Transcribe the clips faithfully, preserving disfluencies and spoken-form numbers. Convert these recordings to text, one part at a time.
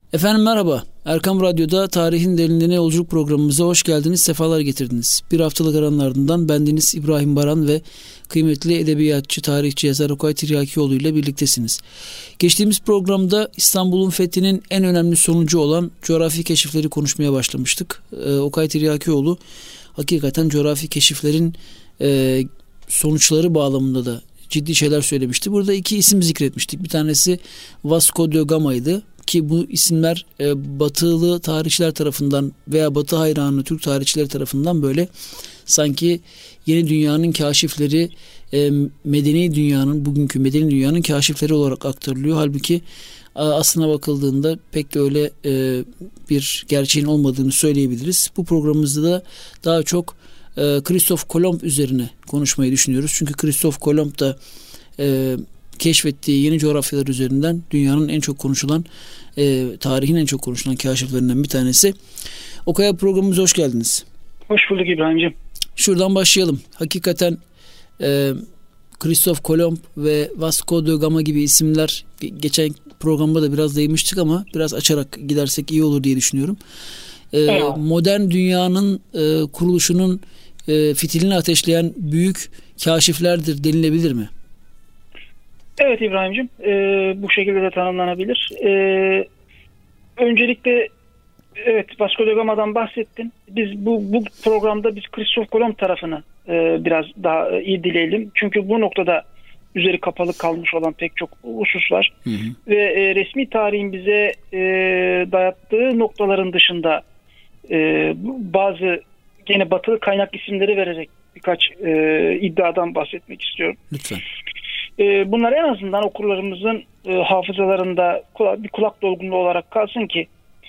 Efendim merhaba. Erkam Radyo'da Tarihin Derinliğine Yolculuk programımıza hoş geldiniz, sefalar getirdiniz. Bir haftalık aranın ardından bendeniz İbrahim Baran ve kıymetli edebiyatçı, tarihçi, yazar Okay Tiryakioğlu ile birliktesiniz. Geçtiğimiz programda İstanbul'un fethinin en önemli sonucu olan coğrafi keşifleri konuşmaya başlamıştık. Ee, Okay Tiryakioğlu hakikaten coğrafi keşiflerin e, sonuçları bağlamında da ciddi şeyler söylemişti. Burada iki isim zikretmiştik. Bir tanesi Vasco da Gama'ydı. Ki bu isimler e, batılı tarihçiler tarafından veya batı hayranı Türk tarihçileri tarafından böyle sanki yeni dünyanın kaşifleri, e, medeni dünyanın, bugünkü medeni dünyanın kaşifleri olarak aktarılıyor. Halbuki aslına bakıldığında pek de öyle e, bir gerçeğin olmadığını söyleyebiliriz. Bu programımızda da daha çok e, Christoph Kolomb üzerine konuşmayı düşünüyoruz. Çünkü Christoph Kolomb da e, keşfettiği yeni coğrafyalar üzerinden dünyanın en çok konuşulan, e, tarihin en çok konuşulan kaşiflerinden bir tanesi. Okay, programımıza hoş geldiniz. Hoş bulduk İbrahim'ciğim. Şuradan başlayalım. Hakikaten e, Christoph Kolomb ve Vasco da Gama gibi isimler geçen programda da biraz değinmiştik ama biraz açarak gidersek iyi olur diye düşünüyorum. E, evet. Modern dünyanın e, kuruluşunun e, fitilini ateşleyen büyük kaşiflerdir denilebilir mi? Evet İbrahim'ciğim, e, bu şekilde de tanımlanabilir. E, öncelikle evet Vasco da Gama'dan bahsettin. Biz bu, bu programda biz Christoph Kolomb tarafını e, biraz daha iyi dileyelim. Çünkü bu noktada üzeri kapalı kalmış olan pek çok husus var. Hı hı. Ve e, resmi tarihin bize e, dayattığı noktaların dışında e, bazı gene batılı kaynak isimleri vererek birkaç e, iddiadan bahsetmek istiyorum. Lütfen. Bunlar en azından okurlarımızın hafızalarında bir kulak dolgunluğu olarak kalsın ki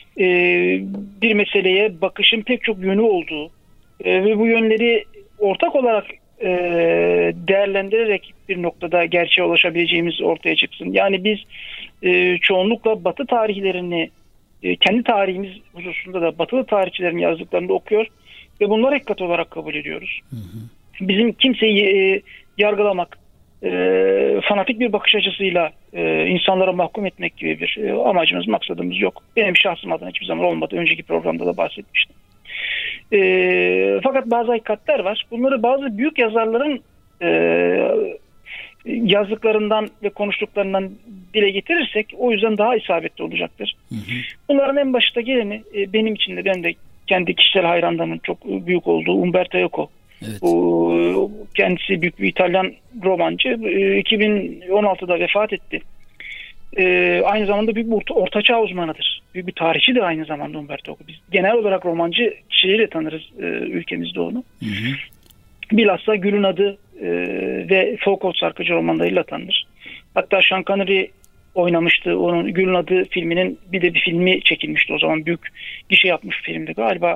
bir meseleye bakışın pek çok yönü olduğu ve bu yönleri ortak olarak değerlendirerek bir noktada gerçeğe ulaşabileceğimiz ortaya çıksın. Yani biz çoğunlukla Batı tarihlerini, kendi tarihimiz hususunda da Batılı tarihçilerin yazdıklarını da okuyor ve bunları hakikat olarak kabul ediyoruz. Hı hı. Bizim kimseyi yargılamak, E, fanatik bir bakış açısıyla e, insanlara mahkum etmek gibi bir e, amacımız, maksadımız yok. Benim şahsım adına hiçbir zaman olmadı. Önceki programda da bahsetmiştim. E, fakat bazı hakikatler var. Bunları bazı büyük yazarların e, yazdıklarından ve konuştuklarından dile getirirsek o yüzden daha isabetli olacaktır. Hı hı. Bunların en başta geleni e, benim için de ben de kendi kişisel hayranlığımın çok büyük olduğu Umberto Eco. Evet. Bu, kendisi büyük bir İtalyan romancı. iki bin on altıda vefat etti. Ee, aynı zamanda büyük bir orta, ortaçağ uzmanıdır. Büyük bir tarihçidir aynı zamanda Umberto Eco. Biz genel olarak romancı kişileriyle tanırız e, ülkemizde onu. Hı hı. Bilhassa Gül'ün Adı e, ve Foucault Sarkıcı romanlarıyla tanınır. Hatta Sean Connery oynamıştı. Onun Gül'ün Adı filminin bir de bir filmi çekilmişti o zaman. Büyük gişe yapmış filmdi galiba.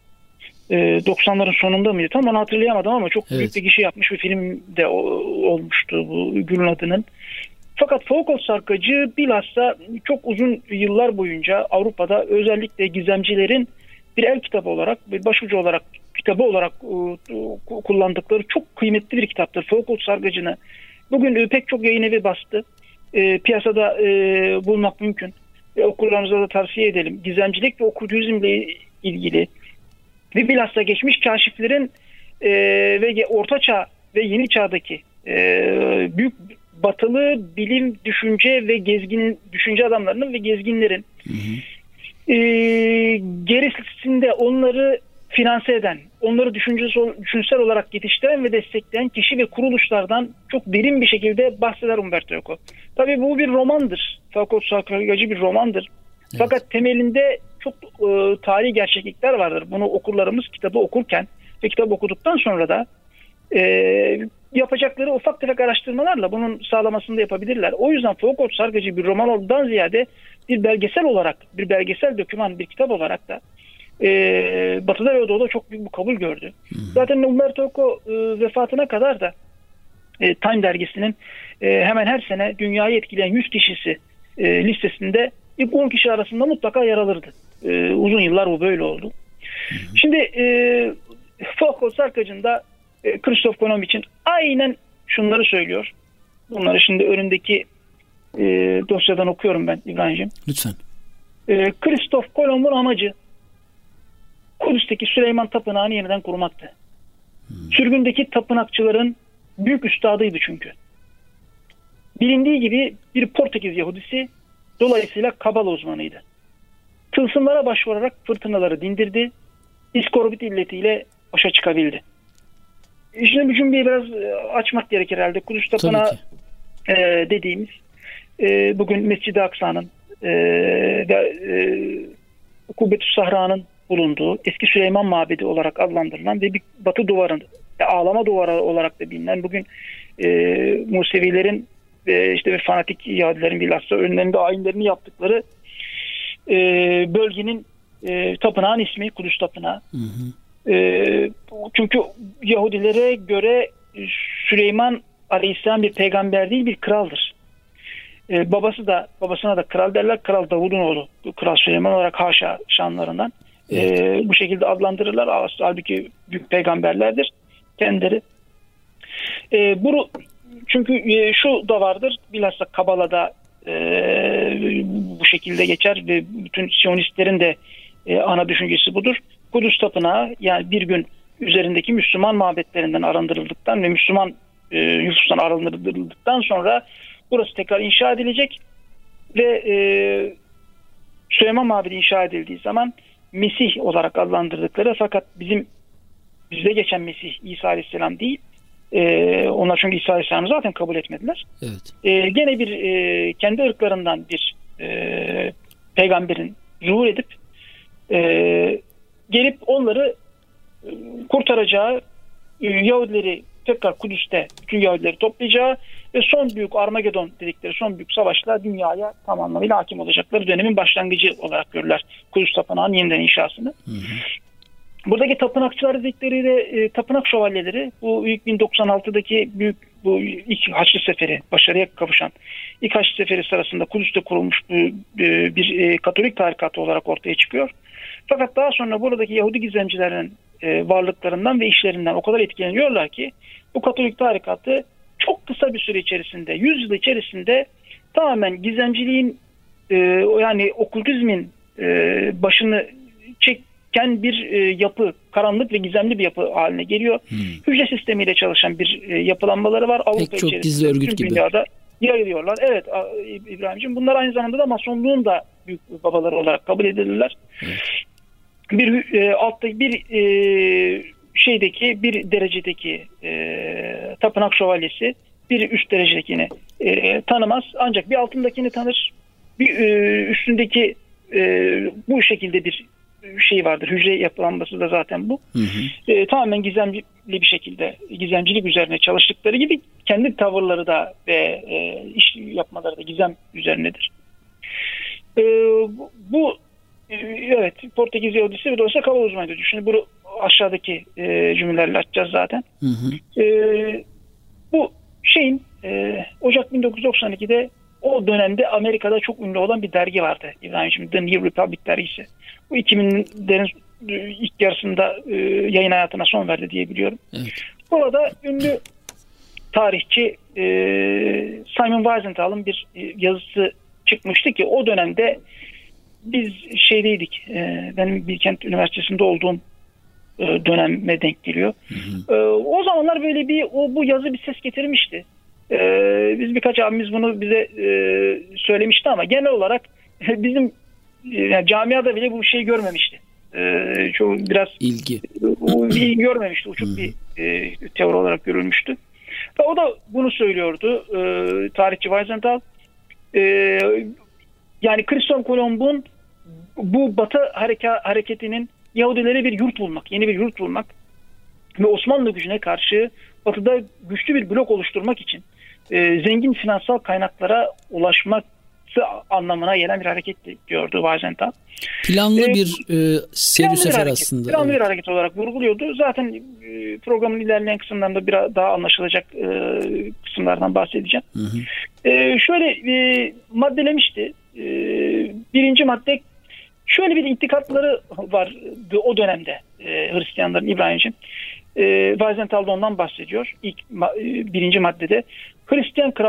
doksanların sonunda mıydı? Tam onu hatırlayamadım ama çok evet. büyük bir gişe yapmış bir film de olmuştu bu Gül'ün Adı'nın. Fakat Foucault Sarkıcı bilhassa çok uzun yıllar boyunca Avrupa'da özellikle gizemcilerin bir el kitabı olarak, bir başucu olarak, kitabı olarak kullandıkları çok kıymetli bir kitaptır. Foucault Sarkıcı'nı bugün pek çok yayın evi bastı. E, piyasada e, bulmak mümkün. E, okurlarımıza da tavsiye edelim. Gizemcilik ve okültizmle ilgili ve bilhassa geçmiş kaşiflerin e, ve Orta Çağ ve Yeni Çağ'daki e, büyük batılı bilim, düşünce ve gezgin düşünce adamlarının ve gezginlerin hı hı. E, gerisinde onları finanse eden, onları düşüncesel, düşünsel olarak yetiştiren ve destekleyen kişi ve kuruluşlardan çok derin bir şekilde bahseder Umberto Eco. Tabii bu bir romandır. Foucault Sarkıcı bir romandır. Evet. Fakat temelinde çok e, tarihi gerçeklikler vardır. Bunu okurlarımız kitabı okurken ve kitabı okuduktan sonra da e, yapacakları ufak tefek araştırmalarla bunun sağlamasını da yapabilirler. O yüzden Foucault Sarkıcı bir roman olduğundan ziyade bir belgesel olarak, bir belgesel doküman, bir kitap olarak da e, Batı'da ve Doğu'da çok büyük bir kabul gördü. Hı. Zaten Umberto Eco e, vefatına kadar da e, Time dergisinin e, hemen her sene dünyayı etkileyen yüz kişisi e, listesinde İlk on kişi arasında mutlaka yer alırdı. Ee, uzun yıllar bu böyle oldu. Hı hı. Şimdi e, Foucault Sarkıcı'nda e, Christoph Kolomb için aynen şunları söylüyor. Bunları şimdi önündeki e, dosyadan okuyorum ben İbrahim'ciğim. Lütfen. E, Kristof Kolomb'un amacı Kudüs'teki Süleyman Tapınağı'nı yeniden kurmaktı. Hmm. Sürgündeki tapınakçıların büyük üstadıydı çünkü. Bilindiği gibi bir Portekiz Yahudisi, dolayısıyla Kabala uzmanıydı. Tılsımlara başvurarak fırtınaları dindirdi, İskorbit illetiyle başa çıkabildi. Şimdi bu cümleyi biraz açmak gerekir herhalde. Kudüs Tapınağı e, dediğimiz e, bugün Mescid-i Aksa'nın e, ve e, Kubbetü Sahra'nın bulunduğu eski Süleyman Mabedi olarak adlandırılan ve bir batı duvarı, ağlama duvarı olarak da bilinen, bugün e, Musevilerin ve işte ve fanatik Yahudilerin bilhassa önlerinde ayinlerini yaptıkları e, bölgenin e, tapınağın ismi Kudüs Tapınağı. Hı hı. E, çünkü Yahudilere göre Süleyman Aleyhisselam bir peygamber değil, bir kraldır. E, babası da babasına da kral derler. Kral Davud'un oğlu. Kral Süleyman olarak haşa şanlarından. Evet. E, bu şekilde adlandırırlar. Halbuki büyük peygamberlerdir kendileri. E, bu çünkü e, şu da vardır. Bilhassa Kabala'da e, bu şekilde geçer ve bütün Siyonistlerin de e, ana düşüncesi budur. Kudüs Tapınağı, yani bir gün üzerindeki Müslüman mabetlerinden arındırıldıktan ve Müslüman e, nüfustan arındırıldıktan sonra burası tekrar inşa edilecek ve e, Süleyman Mabedi inşa edildiği zaman Mesih olarak adlandırdıkları, fakat bizim bizde geçen Mesih İsa Aleyhisselam değil. Ee, onlar çünkü İsa Aleyhisselam'ı zaten kabul etmediler. Evet. Ee, gene bir e, kendi ırklarından bir e, peygamberin zuhur edip e, gelip onları e, kurtaracağı, e, Yahudileri tekrar Kudüs'te bütün Yahudileri toplayacağı ve son büyük Armagedon dedikleri son büyük savaşla dünyaya tam anlamıyla hakim olacakları dönemin başlangıcı olarak görürler Kudüs Tapınağı'nın yeniden inşasını. Hı hı. Buradaki tapınakçılar dedikleri de e, tapınak şövalyeleri, bu ilk bin doksan altıdaki büyük bu ilk Haçlı Seferi, başarıya kavuşan ilk Haçlı Seferi sırasında Kudüs'te kurulmuş bu, e, bir e, Katolik tarikatı olarak ortaya çıkıyor. Fakat daha sonra buradaki Yahudi gizemcilerin e, varlıklarından ve işlerinden o kadar etkileniyorlar ki bu Katolik tarikatı çok kısa bir süre içerisinde, yüz yıl içerisinde tamamen gizemciliğin e, yani okültizmin e, başını çeken bir e, yapı, karanlık ve gizemli bir yapı haline geliyor. Hmm. Hücre sistemiyle çalışan bir e, yapılanmaları var. Avrupa Pek çok gizli örgüt gibi. Dünyada yayılıyorlar. Evet İbrahimciğim, bunlar aynı zamanda da Masonluğun da büyük babaları olarak kabul edilirler. Evet. Bir e, altta bir e, şeydeki bir derecedeki e, tapınak şövalyesi bir üst derecedekini e, tanımaz. Ancak bir altındakini tanır. Bir e, üstündeki e, bu şekilde bir şey vardır. Hücre yapılanması da zaten bu. Hı hı. E, tamamen gizemli bir şekilde, gizemcilik üzerine çalıştıkları gibi kendi tavırları da ve e, iş yapmaları da gizem üzerinedir. E, bu, bu e, evet Portekiz Yahudisi ve dolayısıyla Kabala uzmanıydı. Şimdi bunu aşağıdaki e, cümlelerle açacağız zaten. Hı hı. E, bu şeyin e, Ocak bin dokuz yüz doksan ikide o dönemde Amerika'da çok ünlü olan bir dergi vardı İbrahim'ciğim, The New Republic dergisi. Bu iki binlerin ilk yarısında e, yayın hayatına son verdi diye biliyorum. Evet. Burada ünlü tarihçi e, Simon Wiesenthal'ın bir e, yazısı çıkmıştı ki o dönemde biz şeydeydik, e, benim Bilkent Üniversitesi'nde olduğum e, döneme denk geliyor. Hı hı. E, o zamanlar böyle bir o bu yazı bir ses getirmişti. E, biz birkaç abimiz bunu bize e, söylemişti ama genel olarak bizim yani camiada bile bu şeyi görmemişti. Ee, çok biraz ilgi. O ilgi görmemişti. Uçuk hmm. bir e, teori olarak görülmüştü. Ve o da bunu söylüyordu. E, tarihçi Weisenthal. E, yani Kristof Kolomb'un bu Batı hareka, hareketinin Yahudilere bir yurt bulmak, yeni bir yurt bulmak ve Osmanlı gücüne karşı Batı'da güçlü bir blok oluşturmak için e, zengin finansal kaynaklara ulaşmak anlamına gelen bir hareket diyordu Weisenthal. Planlı ee, bir e, seyir sefer aslında. Planlı evet. bir hareket olarak vurguluyordu. Zaten e, programın ilerleyen kısımlarında biraz daha anlaşılacak e, kısımlardan bahsedeceğim. Hı hı. E, şöyle e, maddelemişti. E, birinci madde, şöyle bir itikatları vardı o dönemde e, Hristiyanların, İbrahim'ciğim. E, Weisenthal da ondan bahsediyor. İlk e, birinci maddede Hristiyan kral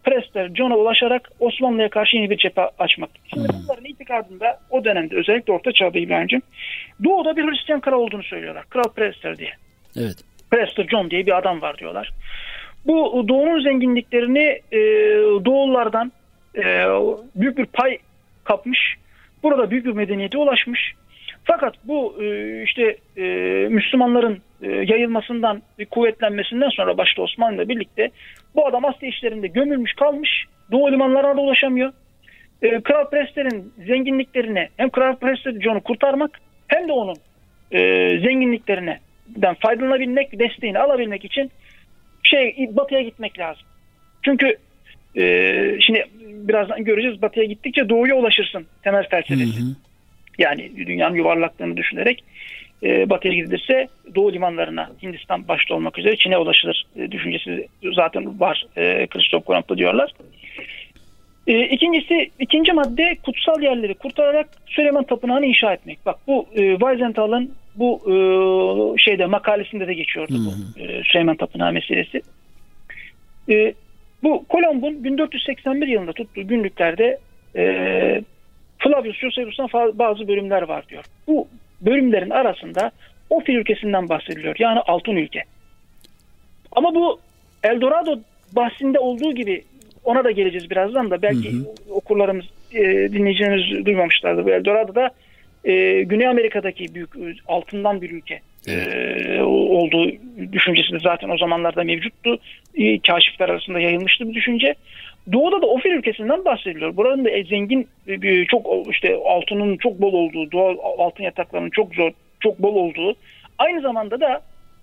Prester John'a ulaşarak Osmanlı'ya karşı yeni bir cephe açmak. Şimdi hmm. bunların itikadında o dönemde özellikle Orta Çağ'da İbrahim'ciğim Doğu'da bir Hristiyan kral olduğunu söylüyorlar. Kral Prester diye. Evet. Prester John diye bir adam var diyorlar. Bu Doğu'nun zenginliklerini e, Doğullardan e, büyük bir pay kapmış. Burada büyük bir medeniyete ulaşmış. Fakat bu e, işte e, Müslümanların e, yayılmasından, e, kuvvetlenmesinden sonra başta Osmanlı'yla birlikte bu adam Asya işlerinde gömülmüş kalmış. Doğu limanlarına da ulaşamıyor. E, Kral Prester'in zenginliklerine hem Kral Prester John'u kurtarmak hem de onun e, zenginliklerinden faydalanabilmek, desteğini alabilmek için şey Batı'ya gitmek lazım. Çünkü e, şimdi birazdan göreceğiz, Batı'ya gittikçe Doğu'ya ulaşırsın temel felsefesi. Hı hı. Yani dünyanın yuvarlaklığını düşünerek e, Batı'ya gidilirse Doğu limanlarına, Hindistan başta olmak üzere Çin'e ulaşılır e, düşüncesi zaten var. E, Christoph Kolomb'da diyorlar. E, ikincisi, ikinci madde kutsal yerleri kurtararak Süleyman Tapınağı'nı inşa etmek. Bak bu e, Weisental'ın bu e, şeyde makalesinde de geçiyordu bu e, Süleyman Tapınağı meselesi. E, bu Kolomb'un bin dört yüz seksen bir yılında tuttuğu günlüklerde e, Flavius Josephus'tan bazı bölümler var diyor. Bu bölümlerin arasında Ofir ülkesinden bahsediliyor. Yani altın ülke. Ama bu Eldorado bahsinde olduğu gibi ona da geleceğiz birazdan da. Belki hı hı. okurlarımız, e, dinleyicilerimiz duymamışlardır. Bu Eldorado'da e, Güney Amerika'daki büyük altından bir ülke evet. e, olduğu düşüncesi de zaten o zamanlarda mevcuttu. E, kaşifler arasında yayılmıştı bu düşünce. Doğu'da da Ofir ülkesinden bahsediliyor. Buranın da zengin, çok işte altının çok bol olduğu, doğal altın yataklarının çok zor, çok bol olduğu. Aynı zamanda da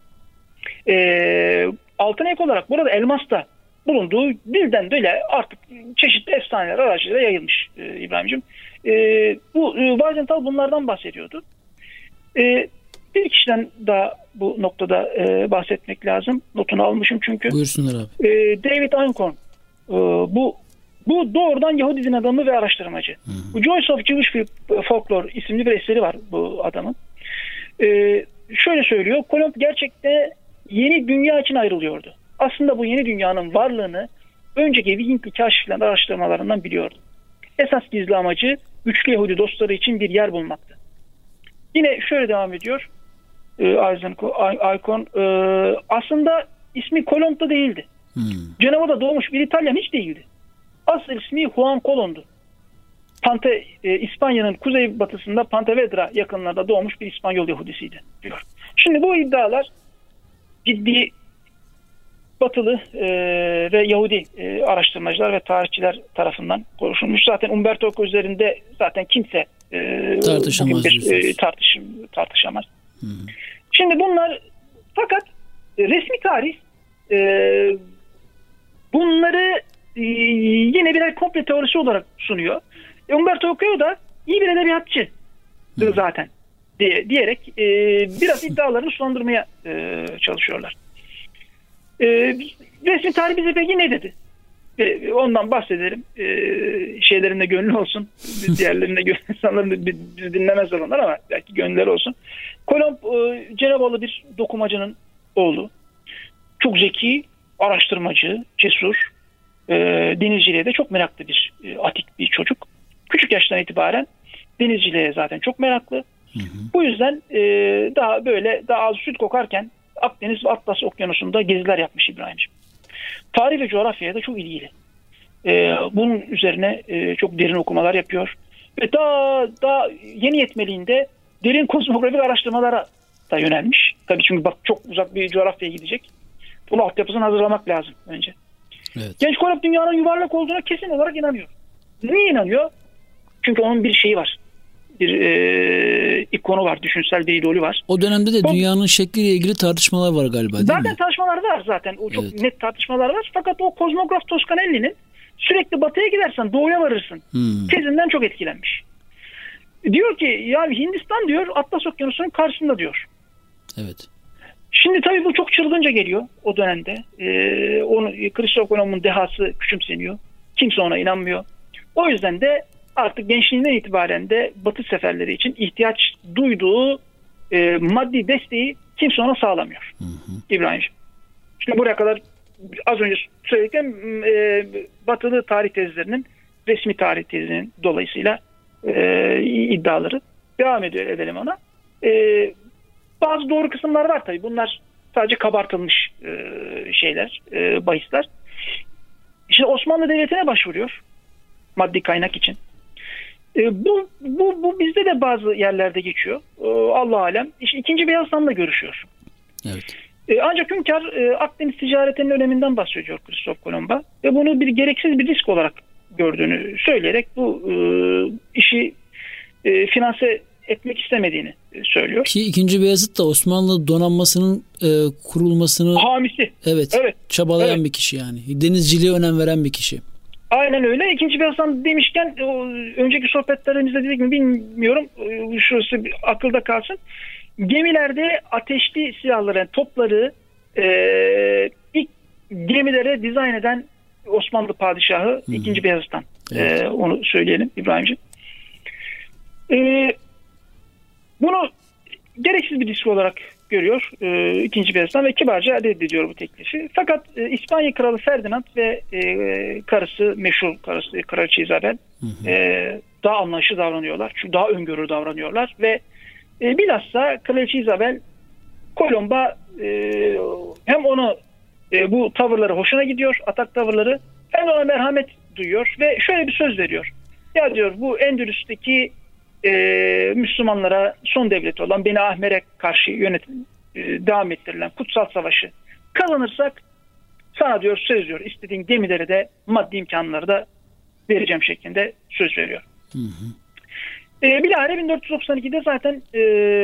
e, altına ek olarak burada elmas da bulunduğu birden böyle artık çeşitli efsaneler aracılığıyla yayılmış e, İbrahim'ciğim. E, bu e, Weisenthal bunlardan bahsediyordu. E, bir kişiden daha bu noktada e, bahsetmek lazım. Notunu almışım çünkü. Buyursunlar abi. E, David Einkorn. Bu bu doğrudan Yahudi din adamı ve araştırmacı. Hı hı. Bu Joys of Jewish Folklore isimli bir eseri var bu adamın. Ee, şöyle söylüyor. Kolomb gerçekten yeni dünya için ayrılıyordu. Aslında bu yeni dünyanın varlığını önceki Vikingli kaşiflerin araştırmalarından biliyordu. Esas gizli amacı güçlü Yahudi dostları için bir yer bulmaktı. Yine şöyle devam ediyor. Einkorn e, aslında ismi Kolomb da değildi. Hmm. Cenova'da doğmuş bir İtalyan hiç değildi. Asıl ismi Juan Colon'du. Pante, e, İspanya'nın kuzeybatısında Pontevedra yakınlarında doğmuş bir İspanyol Yahudisiydi diyor. Şimdi bu iddialar ciddi Batılı e, ve Yahudi e, araştırmacılar ve tarihçiler tarafından konuşulmuş. Zaten Umberto Eco üzerinde zaten kimse e, tartışamaz. Bir, e, tartış, tartışamaz. Hmm. Şimdi bunlar fakat e, resmi tarih e, bunları e, yine birer komple teorisi olarak sunuyor. E, Umberto Eco da iyi bir edebiyatçı hmm. zaten diye, diyerek e, biraz iddialarını sulandırmaya e, çalışıyorlar. E, resmi tarih bize peki ne dedi? E, ondan bahsedelim. E, şeylerinde gönlü olsun. Diğerlerinde gönlü insanların bizi dinlemezler onlar ama belki gönülleri olsun. Kolomb e, Cenevalı bir dokumacının oğlu. Çok zeki, araştırmacı, cesur, e, denizciliğe de çok meraklı bir e, atik bir çocuk. Küçük yaştan itibaren denizciliğe zaten çok meraklı. Hı hı. Bu yüzden e, daha böyle daha az süt kokarken Akdeniz ve Atlas Okyanusu'nda geziler yapmış İbrahim'ciğim. Tarih ve coğrafyaya da çok ilgili. E, bunun üzerine e, çok derin okumalar yapıyor. Ve daha, daha yeni yetmeliğinde derin kozmografik araştırmalara da yönelmiş. Tabii çünkü bak çok uzak bir coğrafyaya gidecek. Bunu altyapısını hazırlamak lazım önce. Evet. Genç Kolomb dünyanın yuvarlak olduğuna kesin olarak inanıyor. Niye inanıyor? Çünkü onun bir şeyi var. Bir e, ikonu var. Düşünsel bir idolü var. O dönemde de o, dünyanın şekliyle ilgili tartışmalar var galiba değil zaten mi? Zaten tartışmalar var zaten. O çok evet. net tartışmalar var. Fakat o kozmograf Toscanelli'nin sürekli batıya gidersen doğuya varırsın. Hmm. Tezinden çok etkilenmiş. Diyor ki ya Hindistan diyor Atlas Okyanusu'nun karşısında diyor. Evet. Şimdi tabii bu çok çılgınca geliyor o dönemde. Ee, onu Christoph Kolomb'un dehası küçümseniyor. Kimse ona inanmıyor. O yüzden de artık gençliğinden itibaren de Batı seferleri için ihtiyaç duyduğu e, maddi desteği kimse ona sağlamıyor. Hı hı. İbrahim'ciğim. Şimdi buraya kadar az önce söylediklerim e, batılı tarih tezlerinin, resmi tarih tezinin dolayısıyla e, iddiaları devam ediyor, edelim ona. E, bazı doğru kısımlar var tabii. Bunlar sadece kabartılmış e, şeyler, e, bahisler. İşte Osmanlı Devleti'ne başvuruyor maddi kaynak için. E, bu, bu, bu bizde de bazı yerlerde geçiyor. E, Allah alem. İşte ikinci Beyazıt Han'la görüşüyor. Evet. E, ancak hünkâr e, Akdeniz ticaretinin öneminden bahsediyor Kristof Kolomb'a ve bunu bir gereksiz bir risk olarak gördüğünü söyleyerek bu e, işi e, finanse etmek istemediğini e, söylüyor. Ki ikinci Beyazıt da Osmanlı donanmasının e, kurulmasını hamisi. Evet, evet. çabalayan evet. bir kişi yani. Denizciliğe önem veren bir kişi. Aynen öyle. İkinci Beyazıt Han demişken o, önceki sohbetlerimizde dedik mi bilmiyorum. Şurası bir akılda kalsın. Gemilerde ateşli silahları, yani topları e, ilk gemilere dizayn eden Osmanlı padişahı Hı-hı. ikinci Beyazıt Han. Evet. E, onu söyleyelim İbrahimciğim. E, bunu gereksiz bir risk olarak görüyor e, ikinci Beyazıt Han ve kibarca reddediyor bu teklifi. Fakat e, İspanya Kralı Ferdinand ve e, karısı, meşhur karısı Kraliçe Isabel e, daha anlayışlı davranıyorlar. Çünkü daha öngörülü davranıyorlar ve e, bilhassa Kraliçe Isabel Kolomb'a e, hem onu e, bu tavırları hoşuna gidiyor, atak tavırları, hem de ona merhamet duyuyor ve şöyle bir söz veriyor. Ya diyor, bu Endülüs'teki e, Müslümanlara son devleti olan Beni Ahmer'e karşı yönetim e, devam ettirilen Kutsal Savaşı kazanırsak sana diyor söz veriyor, istediğin gemileri de maddi imkanları da vereceğim şeklinde söz veriyor. Hı hı. E, bilahare bin dört yüz doksan ikide zaten e,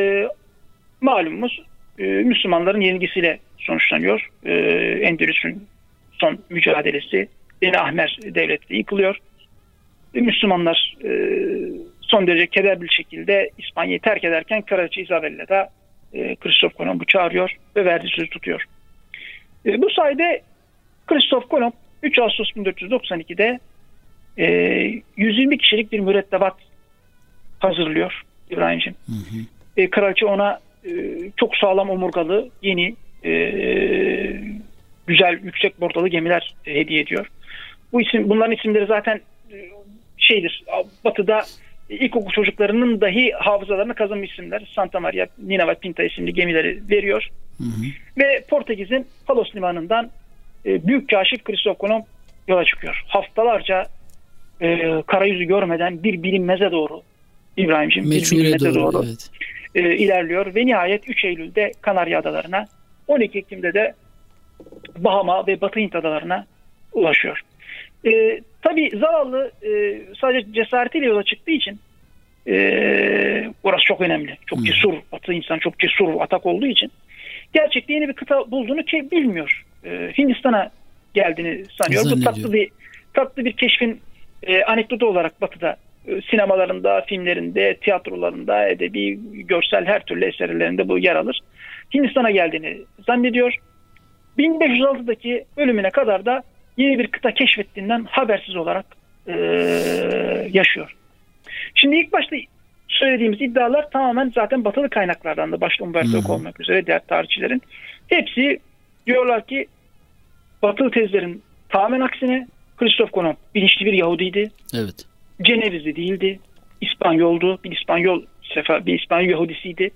malumumuz e, Müslümanların yenilgisiyle sonuçlanıyor. E, Endülüs'ün son mücadelesi, Beni Ahmer devleti yıkılıyor. E, Müslümanlar e, son derece kederli bir şekilde İspanya'yı terk ederken Kraliçe Isabel'le de e, Kristof Kolomb'u çağırıyor ve verdiği sözü tutuyor. E, bu sayede Kristof Kolomb üç Ağustos bin dört yüz doksan ikide e, yüz yirmi kişilik bir mürettebat hazırlıyor İbrahimciğim. Hı hı. E, Kraliçe ona e, çok sağlam omurgalı, yeni, e, güzel, yüksek bordalı gemiler e, hediye ediyor. Bu isim, bunların isimleri zaten e, şeydir, Batı'da ilkokul çocuklarının dahi hafızalarına kazınmış isimler. Santa Maria, Nina ve Pinta isimli gemileri veriyor. Hı hı. Ve Portekiz'in Palos limanından e, büyük kaşif Kristof Kolomb yola çıkıyor. Haftalarca e, karayüzü görmeden bir bilinmeze doğru İbrahimciğim bir bilinmeze doğru, doğru evet. e, ilerliyor ve nihayet üç Eylül'de Kanarya Adalarına, on iki Ekim'de de Bahama ve Batı Hint adalarına ulaşıyor. E, tabii zavallı e, sadece cesaretiyle yola çıktığı için e, orası çok önemli. Çok hmm. cesur, Batı insan çok cesur, atak olduğu için gerçekten yeni bir kıta bulduğunu ki bilmiyor. E, Hindistan'a geldiğini sanıyor. Bu tatlı bir tatlı bir keşfin e, anekdotu olarak Batı'da e, sinemalarında, filmlerinde, tiyatrolarında, edebi, görsel her türlü eserlerinde bu yer alır. Hindistan'a geldiğini zannediyor. bin beş yüz altıdaki ölümüne kadar da yeni bir kıta keşfettiğinden habersiz olarak e, yaşıyor. Şimdi ilk başta söylediğimiz iddialar tamamen zaten batılı kaynaklardan da başta Umberto Eco olmak üzere diğer tarihçilerin hepsi diyorlar ki batılı tezlerin tamamen aksine Kristof Kolomb bilinçli bir Yahudiydi. Evet. Cenevizli değildi. İspanyoldu. Bir İspanyol sefer bir İspanyol Yahudisiydi.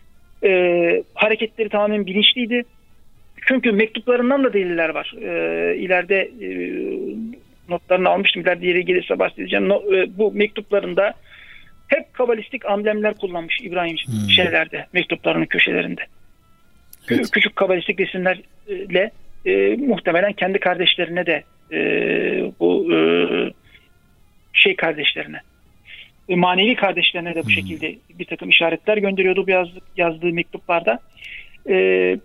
E, hareketleri tamamen bilinçliydi. Çünkü mektuplarından da deliller var. E, ileride e, notlarını almıştım. İleride yere gelirse bahsedeceğim. No, e, bu mektuplarında hep kabalistik amblemler kullanmış İbrahim hmm. şeylerde, mektuplarının köşelerinde. Evet. Küçük kabalistik resimlerle e, muhtemelen kendi kardeşlerine de e, bu e, şey kardeşlerine, e, manevi kardeşlerine de bu hmm. şekilde bir takım işaretler gönderiyordu bu yazdığı, yazdığı mektuplarda. E,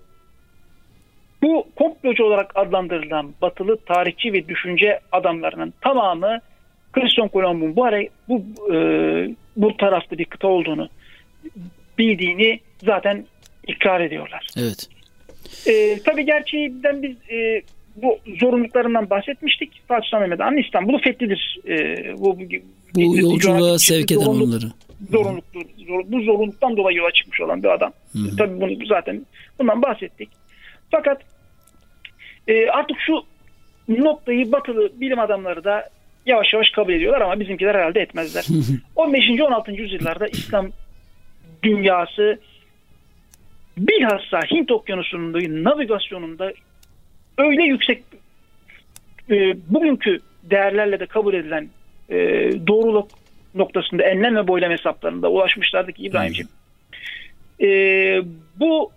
bu komplocu olarak adlandırılan batılı tarihçi ve düşünce adamlarının tamamı Kristof Kolomb'un bu ara, bu e, bu tarafta bir kıta olduğunu bildiğini zaten ikrar ediyorlar. Evet. E, tabii gerçeğinden biz e, bu zorunluluklarından bahsetmiştik. Fatih Sultan Mehmet Han İstanbul'u fethidir. E, bu, bu, bu yolculuğa sevk eden zorunluk, onları. Zorunluktur. Zor, bu zorunluluktan dolayı yola çıkmış olan bir adam. E, tabii bunu zaten bundan bahsettik. Fakat E, artık şu noktayı batılı bilim adamları da yavaş yavaş kabul ediyorlar ama bizimkiler herhalde etmezler. on beşinci on altıncı yüzyıllarda İslam dünyası bilhassa Hint Okyanusu'nda navigasyonunda öyle yüksek e, bugünkü değerlerle de kabul edilen e, doğruluk noktasında enlem ve boylam hesaplarında ulaşmışlardı ki İbrahimciğim. E, bu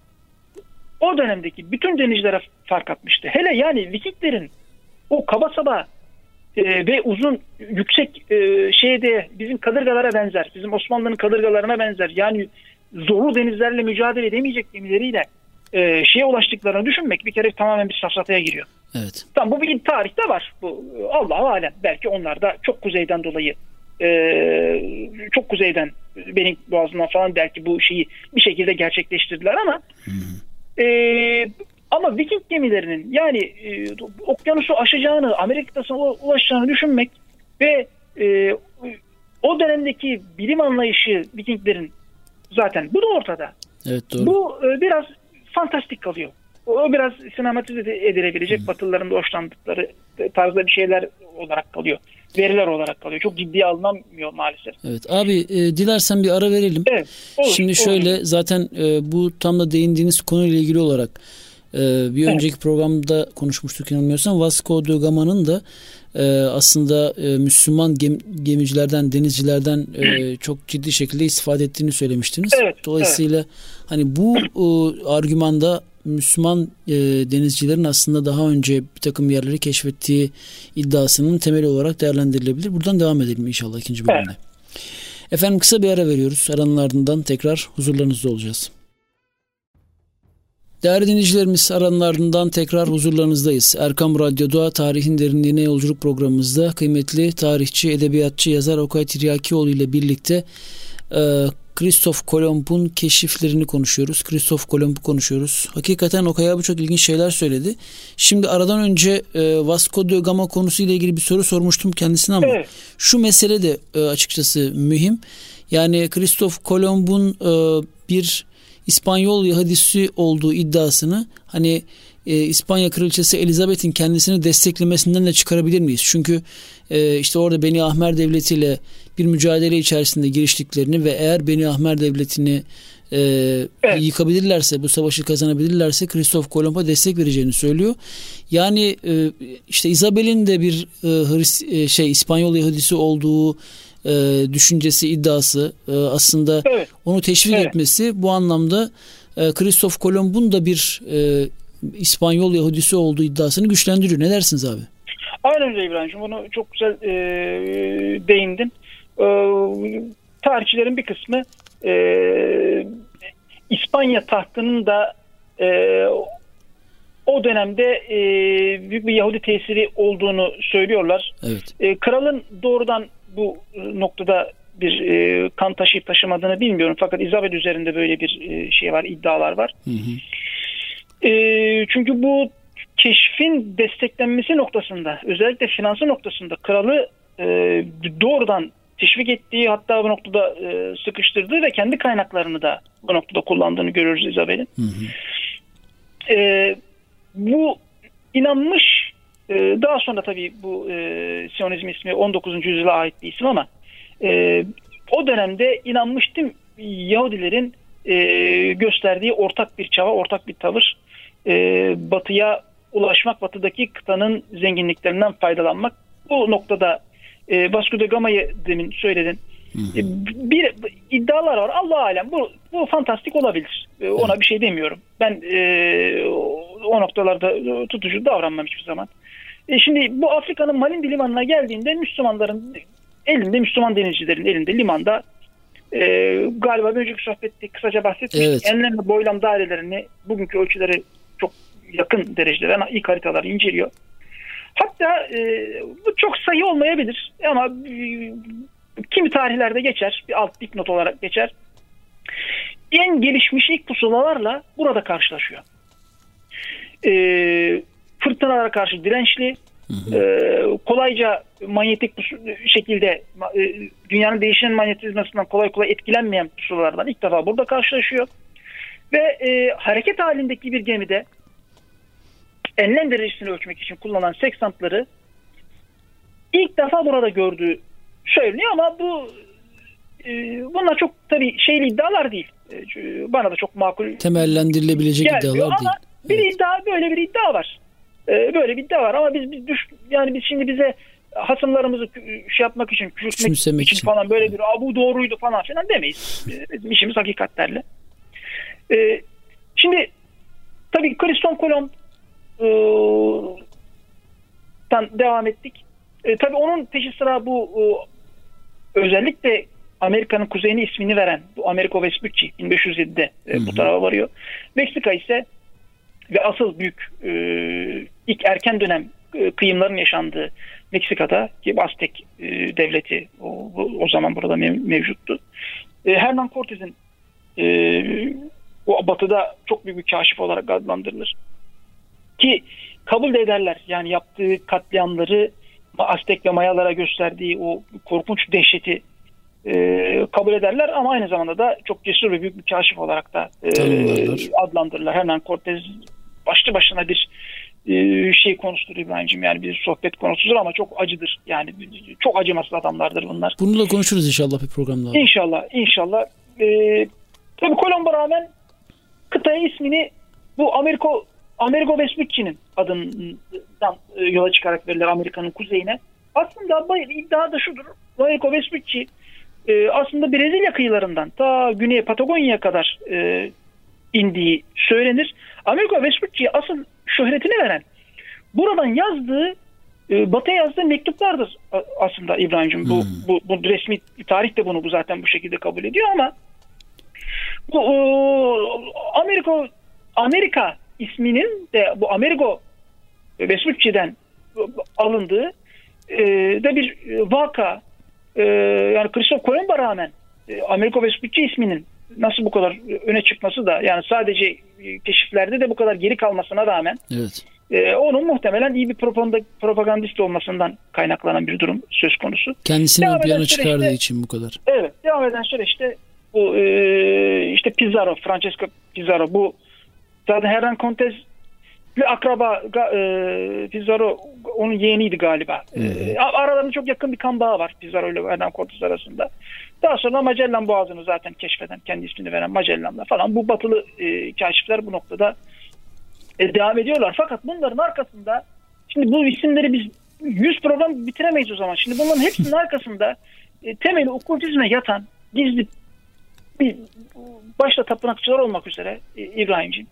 o dönemdeki bütün denizcilere fark atmıştı. Hele yani Vikinglerin o kaba saba e, ve uzun yüksek e, şeyde bizim kadırgalara benzer, bizim Osmanlı'nın kadırgalarına benzer, yani zorlu denizlerle mücadele edemeyecek gemileriyle e, şeye ulaştıklarını düşünmek bir kere tamamen bir safsataya giriyor. Evet. Tamam, bu bir tarihte var. Bu Allahu alem. Belki onlar da çok kuzeyden dolayı e, çok kuzeyden benim boğazımdan falan belki bu şeyi bir şekilde gerçekleştirdiler ama e, ama Viking gemilerinin yani e, okyanusu aşacağını, Amerika kıtasına ulaşacağını düşünmek ve e, o dönemdeki bilim anlayışı Vikinglerin zaten bu da ortada. Evet, doğru. Bu e, biraz fantastik kalıyor. O biraz sinematize edilebilecek hmm. Batılıların da hoşlandıkları tarzda bir şeyler olarak kalıyor. Veriler olarak kalıyor. Çok ciddiye alınamıyor maalesef. Evet abi, e, dilersen bir ara verelim. Evet, olur, Şimdi şöyle olur. Zaten e, bu tam da değindiğiniz konuyla ilgili olarak e, bir önceki evet. programda konuşmuştuk yanılmıyorsam. Vasco da Gama'nın da e, aslında e, Müslüman gem, gemicilerden, denizcilerden e, çok ciddi şekilde istifade ettiğini söylemiştiniz. Evet, Dolayısıyla evet. hani bu e, argümanda Müslüman e, denizcilerin aslında daha önce bir takım yerleri keşfettiği iddiasının temeli olarak değerlendirilebilir. Buradan devam edelim inşallah ikinci bölümde. Evet. Efendim, kısa bir ara veriyoruz. Aranın ardından tekrar huzurlarınızda olacağız. Değerli dinleyicilerimiz, aranın ardından tekrar huzurlarınızdayız. Erkam Radyo'da Tarihin Derinliğine Yolculuk programımızda kıymetli tarihçi, edebiyatçı, yazar Okay Tiryakioğlu ile birlikte e, Kristof Kolomb'un keşiflerini konuşuyoruz. Kristof Kolomb'u konuşuyoruz. Hakikaten Okay abi çok ilginç şeyler söyledi. Şimdi aradan önce e, Vasco da Gama konusuyla ilgili bir soru sormuştum kendisine ama evet. şu mesele de e, açıkçası mühim. Yani Kristof Kolomb'un e, bir İspanyol Yahudisi olduğu iddiasını hani e, İspanya Kraliçesi Elizabeth'in kendisini desteklemesinden de çıkarabilir miyiz? Çünkü e, işte orada Beni Ahmer Devleti ile bir mücadele içerisinde giriştiklerini ve eğer Beni Ahmer Devleti'ni e, evet. yıkabilirlerse, bu savaşı kazanabilirlerse Kristof Kolomb'a destek vereceğini söylüyor. Yani e, işte Isabel'in de bir e, Hris, e, şey İspanyol Yahudisi olduğu e, düşüncesi, iddiası e, aslında evet. onu teşvik evet. etmesi bu anlamda e, Kristof Kolomb'un da bir e, İspanyol Yahudisi olduğu iddiasını güçlendiriyor. Ne dersiniz abi? Aynen öyle İbrahim'ciğim. Bunu çok güzel e, değindin. E, tarihçilerin bir kısmı e, İspanya tahtının da e, o dönemde e, büyük bir Yahudi tesiri olduğunu söylüyorlar. Evet. E, kralın doğrudan bu noktada bir e, kan taşıyıp taşımadığını bilmiyorum. Fakat Isabel üzerinde böyle bir e, şey var, iddialar var. Hı hı. E, çünkü bu keşfin desteklenmesi noktasında, özellikle finansı noktasında kralı e, doğrudan teşvik ettiği, hatta bu noktada e, sıkıştırdığı ve kendi kaynaklarını da bu noktada kullandığını görüyoruz Isabel'in. Hı hı. E, bu inanmış, e, daha sonra tabii bu e, Siyonizm ismi on dokuzuncu yüzyıla ait bir isim ama e, o dönemde inanmış tüm Yahudilerin e, gösterdiği ortak bir çaba, ortak bir tavır, e, batıya ulaşmak, batıdaki kıtanın zenginliklerinden faydalanmak. Bu noktada e, Vasco da Gama'yı demin söyledin. Hı hı. E, bir iddialar var. Allah alem bu, bu fantastik olabilir. E, ona evet. bir şey demiyorum. Ben e, o noktalarda tutucu davranmam hiçbir zaman. E, şimdi bu Afrika'nın Malindi limanına geldiğinde Müslümanların elinde, Müslüman denizcilerin elinde limanda e, galiba bir önceki sohbette kısaca bahsetmiştik. Evet. Enlem ve boylam dairelerini bugünkü ölçüleri çok yakın derecede ilk haritaları inceliyor. Hatta e, bu çok sayı olmayabilir ama e, kimi tarihlerde geçer, bir alt dipnot olarak geçer. En gelişmiş ilk pusulalarla burada karşılaşıyor. E, fırtınalara karşı dirençli, hı hı. E, kolayca manyetik şekilde e, dünyanın değişen manyetizmasından kolay kolay etkilenmeyen pusulalardan ilk defa burada karşılaşıyor. Ve e, hareket halindeki bir gemide enlem derecesini ölçmek için kullanılan seksampları ilk defa burada gördüğü söyleniyor ama bu e, bunlar çok tabii şeyli iddialar değil. E, bana da çok makul temellendirilebilecek iddialar değil. Ama bir evet. iddia, böyle bir iddia var. E, böyle bir iddia var ama biz, biz düş, yani biz şimdi bize hasımlarımızı şey yapmak için, küçültmek için, için falan böyle bir bu doğruydu falan filan demeyiz. Bizim işimiz hakikatlerle. Ee, şimdi tabii Christophe Colomb'dan e, devam ettik. E, tabii onun peşi sıra bu e, özellikle Amerika'nın kuzeyine ismini veren bu Amerigo Vespucci bin beş yüz yedide e, bu tarafa varıyor. Meksika ise ve asıl büyük e, ilk erken dönem e, kıyımların yaşandığı Meksika'da ki Aztek e, devleti o, o zaman burada mev, mevcuttu. E, Hernan Cortez'in e, o batıda çok büyük bir kaşif olarak adlandırılır. Ki kabul de ederler. Yani yaptığı katliamları Aztek ve Mayalara gösterdiği o korkunç dehşeti e, kabul ederler ama aynı zamanda da çok cesur ve büyük bir kaşif olarak da e, adlandırırlar. Hernan Cortez başlı başına bir e, şey konusudur İbrahim'ciğim, yani bir sohbet konusudur ama çok acıdır. Yani çok acımasız adamlardır bunlar. Bunu da konuşuruz inşallah bir programda. İnşallah, inşallah. E, tabii Kolombo rağmen kıtaya ismini bu Amerigo, Amerigo Vespucci'nin adından e, yola çıkarak verirler Amerika'nın kuzeyine. Aslında iddia da şudur. Amerigo Vespucci e, aslında Brezilya kıyılarından ta güneye Patagonya'ya kadar e, indiği söylenir. Amerigo Vespucci'ye asıl şöhretini veren buradan yazdığı e, batıya yazdığı mektuplardır aslında İbrahim'cim. Hmm. Bu, bu, bu resmi tarih de bunu bu zaten bu şekilde kabul ediyor ama bu o, Amerika Amerika isminin de bu Amerigo Vespucci'den alındığı e, de bir vaka e, yani Christophe Colomb'a rağmen e, Amerigo Vespucci isminin nasıl bu kadar öne çıkması da, yani sadece keşiflerde de bu kadar geri kalmasına rağmen evet. e, onun muhtemelen iyi bir propaganda, propagandist olmasından kaynaklanan bir durum söz konusu. Kendisini ön plana çıkardığı işte, için bu kadar. Evet. Devam eden süreçte bu e, işte Pizarro, Francesco Pizarro, bu zaten Hernan Cortez ve akraba e, Pizarro onun yeğeniydi galiba. E, aralarında çok yakın bir kan bağı var Pizarro ile Hernan Cortez arasında. Daha sonra Magellan Boğazı'nı zaten keşfeden, kendi ismini veren Magellan'la falan bu batılı e, kaşifler bu noktada e, devam ediyorlar. Fakat bunların arkasında, şimdi bu isimleri biz yüz program bitiremeyiz o zaman. Şimdi bunların hepsinin arkasında e, temeli okkultizme yatan gizli bir, başta tapınakçılar olmak üzere e, İbrahimciğim,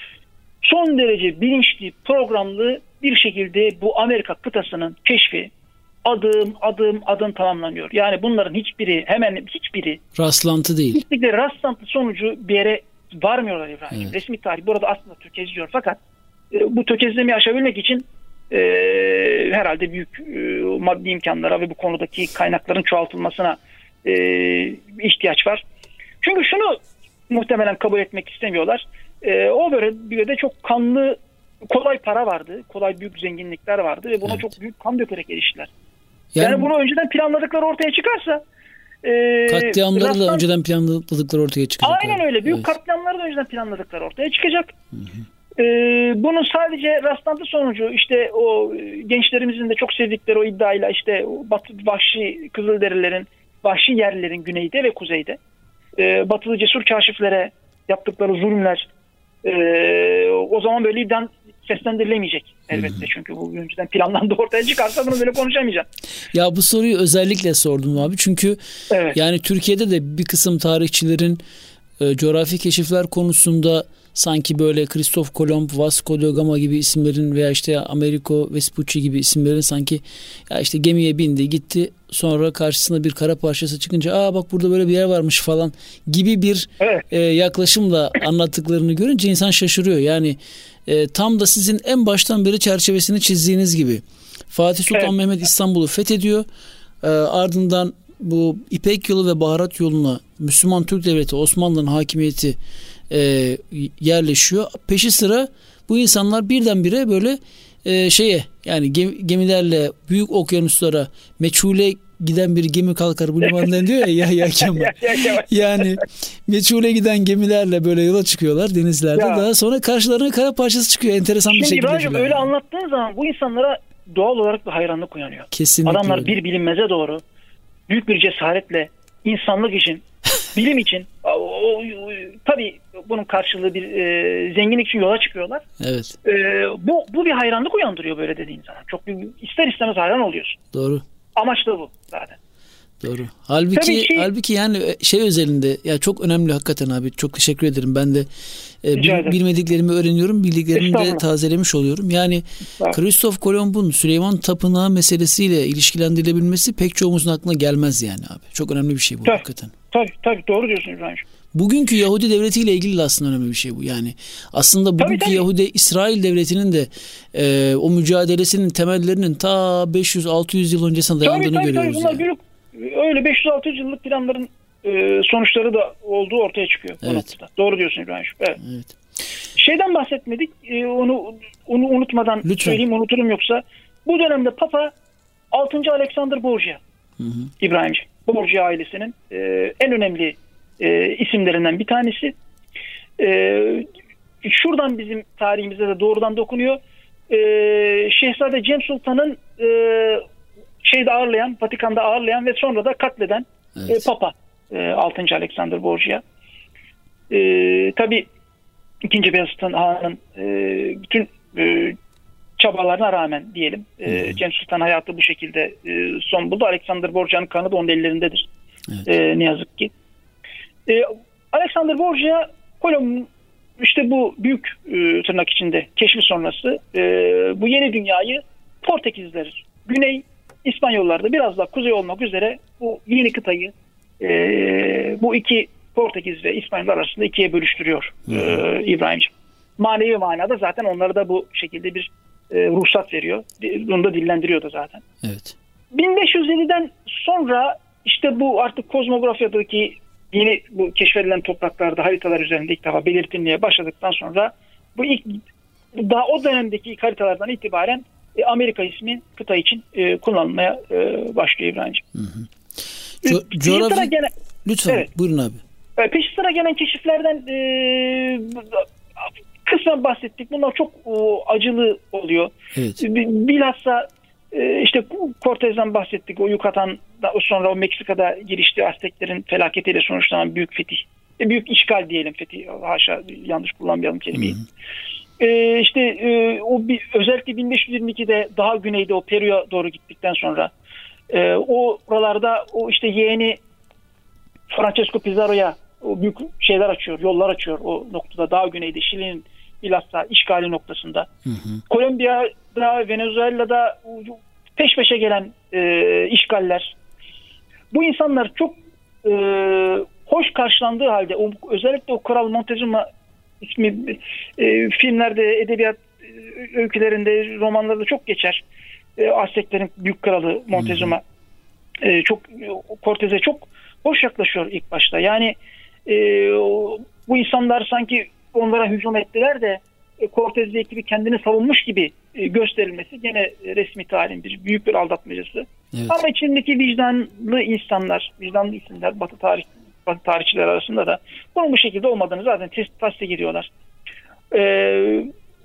son derece bilinçli, programlı bir şekilde bu Amerika kıtasının keşfi adım adım adım tamamlanıyor. Yani bunların hiçbiri, hemen hiçbiri rastlantı değil. Hiçbir rastlantı sonucu bir yere varmıyorlar İbrahim. Evet. Resmi tarih burada aslında tökezliyor. Fakat e, bu tökezlemeyi aşabilmek için e, herhalde büyük e, maddi imkanlara ve bu konudaki kaynakların çoğaltılmasına e, ihtiyaç var. Çünkü şunu muhtemelen kabul etmek istemiyorlar. E, o bölgede çok kanlı, kolay para vardı. Kolay büyük zenginlikler vardı ve buna evet. çok büyük kan dökerek eriştiler. Yani, yani bunu önceden planladıkları ortaya çıkarsa e, katliamları rastlan... da önceden planladıkları ortaya çıkacak. Aynen öyle. Büyük evet. katliamları da önceden planladıkları ortaya çıkacak. Hı hı. E, bunun sadece rastlantı sonucu işte o gençlerimizin de çok sevdikleri o iddiayla işte Batı vahşi Kızılderililerin, vahşi yerlilerin güneyde ve kuzeyde e, batılı cesur kaşiflere yaptıkları zulümler e, o zaman böyle iddian seslendirilemeyecek elbette. Hı-hı. Çünkü bu önceden planlandı, ortaya çıkarsa bunu böyle konuşamayacağım. Ya bu soruyu özellikle sordum abi. Çünkü evet. yani Türkiye'de de bir kısım tarihçilerin e, coğrafi keşifler konusunda sanki böyle Christophe Colomb, Vasco da Gama gibi isimlerin veya işte Amerigo Vespucci gibi isimlerin sanki ya işte gemiye bindi gitti, sonra karşısına bir kara parçası çıkınca aa bak burada böyle bir yer varmış falan gibi bir evet. e, yaklaşımla anlattıklarını görünce insan şaşırıyor. Yani e, tam da sizin en baştan beri çerçevesini çizdiğiniz gibi Fatih Sultan evet. Mehmet İstanbul'u fethediyor. E, ardından bu İpek Yolu ve Baharat Yolu'na Müslüman Türk Devleti, Osmanlı'nın hakimiyeti e, yerleşiyor. Peşi sıra bu insanlar birdenbire böyle e, şeye yani gemilerle büyük okyanuslara, meçhule giden bir gemi kalkar bu limandan diyor ya Yahya Kemal. Yani meçhule giden gemilerle böyle yola çıkıyorlar denizlerde. Ya. Daha sonra karşılarına kara parçası çıkıyor. Enteresan Şimdi bir şekilde. İbrahim öyle anlattığın zaman bu insanlara doğal olarak bir hayranlık uyanıyor. Kesinlikle. Adamlar öyle. bir bilinmeze doğru büyük bir cesaretle insanlık için, bilim için o, o, o, tabii bunun karşılığı bir e, zenginlik için yola çıkıyorlar. Evet. E, bu bu bir hayranlık uyandırıyor böyle dediğin zaman. Çok bir, ister istemez hayran oluyorsun. Doğru. Amaç da bu zaten. Doğru. Halbuki şey, halbuki yani şey özelinde ya çok önemli hakikaten abi. Çok teşekkür ederim. Ben de e, bil, bilmediklerimi öğreniyorum, bildiklerimi de tazelemiş oluyorum. Yani Kristof Kolomb'un Süleyman Tapınağı meselesiyle ilişkilendirilebilmesi pek çoğumuzun aklına gelmez yani abi. Çok önemli bir şey bu tabii, hakikaten. Tabii tabii doğru diyorsun İbrahim. Bugünkü Yahudi devletiyle ilgili de aslında önemli bir şey bu. Yani aslında bugünkü tabii, tabii. Yahudi İsrail devletinin de e, o mücadelesinin temellerinin ta beş yüz altı yüz yıl öncesine dayandığını tabii, tabii, görüyoruz. Tabii, yani. Öyle beş yüz altı yüz yıllık planların e, sonuçları da olduğu ortaya çıkıyor. Evet. Doğru diyorsun İbrahim. Evet. Evet. Şeyden bahsetmedik. E, onu onu unutmadan lütfen söyleyeyim, unuturum yoksa. Bu dönemde Papa altıncı Alexander Borgia. Hı hı. İbrahimciğim. Borgia ailesinin e, en önemli e, isimlerinden bir tanesi. E, şuradan bizim tarihimize de doğrudan dokunuyor. E, Şehzade Cem Sultan'ın e, şeyde ağırlayan, Vatikan'da ağırlayan ve sonra da katleden evet. e, Papa e, altıncı Alexander Borgia. E, tabii ikinci Beyazıt Han'ın e, bütün e, çabalarına rağmen diyelim e, Cem Sultan hayatı bu şekilde e, son buldu. Alexander Borgia'nın kanı da onun ellerindedir. Evet. E, ne yazık ki. E, Alexander Borgia Kolomb işte bu büyük e, tırnak içinde keşfi sonrası e, bu yeni dünyayı Portekizler, Güney İspanyollarda biraz daha kuzey olmak üzere bu yeni kıtayı e, bu iki Portekiz ve İspanyollar arasında ikiye bölüştürüyor e, İbrahimciğim. Manevi manada zaten onlara da bu şekilde bir e, ruhsat veriyor. Bunu da dillendiriyor da zaten. Evet. bin beş yüz yediden sonra işte bu artık kozmografyadaki yeni bu keşfedilen topraklarda haritalar üzerinde ilk defa belirtilmeye başladıktan sonra bu ilk daha o dönemdeki ilk haritalardan itibaren Amerika ismi kıta için e, kullanılmaya e, başlıyor İbrahimciğim. Hı hı. Co- coğrafi... gelen... Lütfen evet. Buyurun abi. E, peşi sıra gelen keşiflerden e, kısmen bahsettik. Bunlar çok o, acılı oluyor. Evet. Bilhassa e, işte Cortez'den bahsettik. O Yukatan'da sonra o Meksika'da giriştiği Azteklerin felaketiyle sonuçlanan büyük fetih. E, büyük işgal diyelim fetih. Haşa yanlış kullanmayalım kelimeyi. Hı hı. Ee, işte e, o bir, özellikle bin beş yüz yirmi ikide daha güneyde o Peru'ya doğru gittikten sonra e, o oralarda o işte yeğeni Francesco Pizarro'ya o büyük şeyler açıyor, yollar açıyor o noktada daha güneyde Şili'nin bilhassa işgali noktasında. Hı hı. Kolombiya'da, Venezuela'da peş peşe gelen e, işgaller. Bu insanlar çok e, hoş karşılandığı halde o, özellikle o Kral Montezuma ismi e, filmlerde, edebiyat e, öykülerinde, romanlarda çok geçer. E, Azteklerin büyük kralı Montezuma e, çok Cortez'e çok hoş yaklaşıyor ilk başta. Yani e, bu insanlar sanki onlara hücum ettiler de e, Cortez ve ekibi kendini savunmuş gibi e, gösterilmesi gene resmi tarihin bir büyük bir aldatmacası. Evet. Ama içindeki vicdanlı insanlar, vicdanlı isimler Batı tarih Batı tarihçiler arasında da bunun bu şekilde olmadığını zaten tasdik ediyorlar. Ee,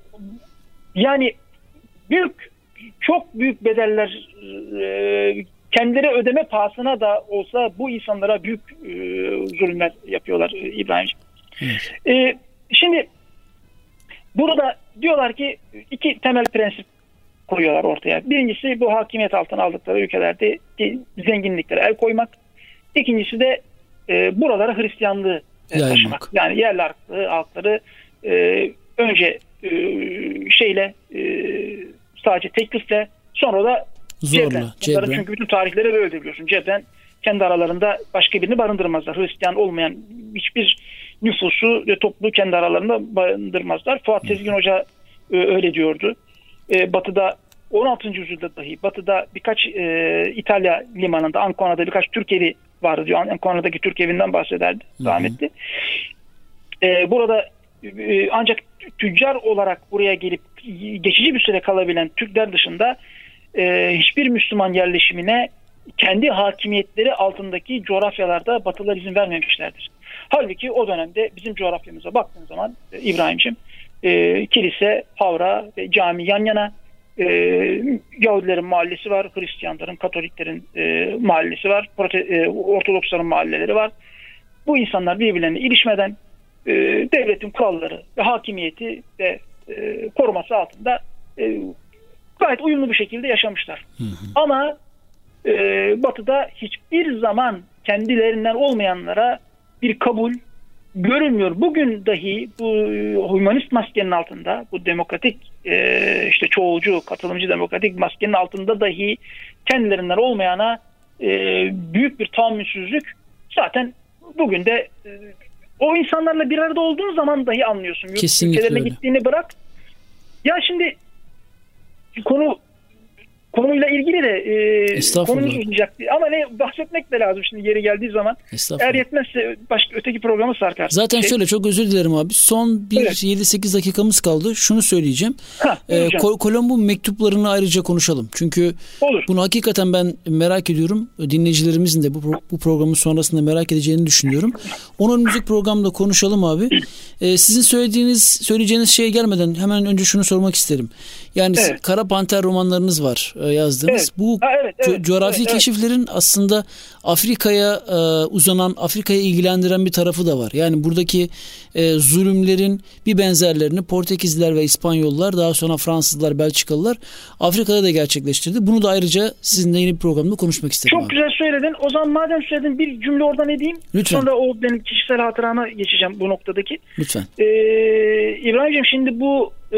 yani büyük, çok büyük bedeller e, kendileri ödeme pahasına da olsa bu insanlara büyük e, zulümler yapıyorlar e, İbrahimciğim. Evet. E, şimdi burada diyorlar ki iki temel prensip koyuyorlar ortaya. Birincisi bu hakimiyet altına aldıkları ülkelerde zenginliklere el koymak. İkincisi de e, buralara Hristiyanlığı e, taşımak. Yani yerli halkları, halkları e, önce e, şeyle e, sadece teklifle sonra da cebren. Bunların çünkü bütün tarihleri böyle biliyorsun. Cebren kendi aralarında başka birini barındırmazlar. Hristiyan olmayan hiçbir nüfusu ve topluluğu kendi aralarında barındırmazlar. Fuat Sezgin Hoca e, öyle diyordu. E, batı'da on altıncı yüzyılda dahi Batı'da birkaç e, İtalya limanında, Ancona'da birkaç Türk evi vardı diyor. Ancona'daki Türk evinden bahsederdi rahmetli. E, burada e, ancak tüccar olarak buraya gelip geçici bir süre kalabilen Türkler dışında e, hiçbir Müslüman yerleşimine kendi hakimiyetleri altındaki coğrafyalarda Batılılar izin vermemişlerdir. Halbuki o dönemde bizim coğrafyamıza baktığın zaman e, İbrahim'ciğim e, kilise, havra ve cami yan yana, e, Yahudilerin mahallesi var, Hristiyanların, Katoliklerin e, mahallesi var, Prote- e, Ortodoksların mahalleleri var. Bu insanlar birbirlerine ilişmeden e, devletin kuralları ve hakimiyeti ve e, koruması altında e, gayet uyumlu bir şekilde yaşamışlar. Hı hı. Ama e, Batı'da hiçbir zaman kendilerinden olmayanlara bir kabul görülmüyor. Bugün dahi bu hümanist maskenin altında, bu demokratik e, işte çoğulcu, katılımcı demokratik maskenin altında dahi kendilerinden olmayana e, büyük bir tahammülsüzlük zaten bugün de e, o insanlarla bir arada olduğun zaman dahi anlıyorsun. Kesinlikle ülkelerine öyle. Gittiğini bırak. Ya şimdi konu konuyla ilgili de e, konumuz uzayacak. Ama ne bahsetmek de lazım şimdi yeri geldiği zaman. Eğer yetmezse başka öteki programı sarkar. Zaten şey. şöyle, çok özür dilerim abi. Son bir evet. yedi sekiz dakikamız kaldı. Şunu söyleyeceğim. Ha, ee, Kolombo mektuplarını ayrıca konuşalım. Çünkü Olur. bunu hakikaten ben merak ediyorum. Dinleyicilerimizin de bu, bu programın sonrasında merak edeceğini düşünüyorum. Onu önümüzdeki programda konuşalım abi. Ee, sizin söylediğiniz, söyleyeceğiniz şeye gelmeden hemen önce şunu sormak isterim. Yani evet. Kara Panter romanlarınız var yazdığınız. Evet. Bu ha, evet, evet, co- coğrafi evet, keşiflerin evet. aslında Afrika'ya e, uzanan, Afrika'yı ilgilendiren bir tarafı da var. Yani buradaki e, zulümlerin bir benzerlerini Portekizliler ve İspanyollar, daha sonra Fransızlar, Belçikalılar Afrika'da da gerçekleştirdi. Bunu da ayrıca sizinle yeni bir programda konuşmak istedim. Çok abi. Güzel söyledin. O zaman madem söyledin bir cümle oradan edeyim. Lütfen. Sonra o benim kişisel hatırama geçeceğim bu noktadaki. Lütfen. Ee, İbrahim'ciğim şimdi bu e,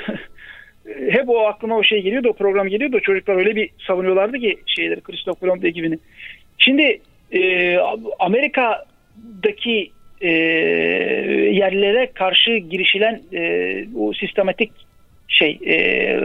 hep o aklıma o şey geliyordu, o program geliyordu. O çocuklar öyle bir savunuyorlardı ki şeyleri, Christophe Colomb ekibini. Şimdi e, Amerika'daki e, yerlilere karşı girişilen e, o sistematik şey e,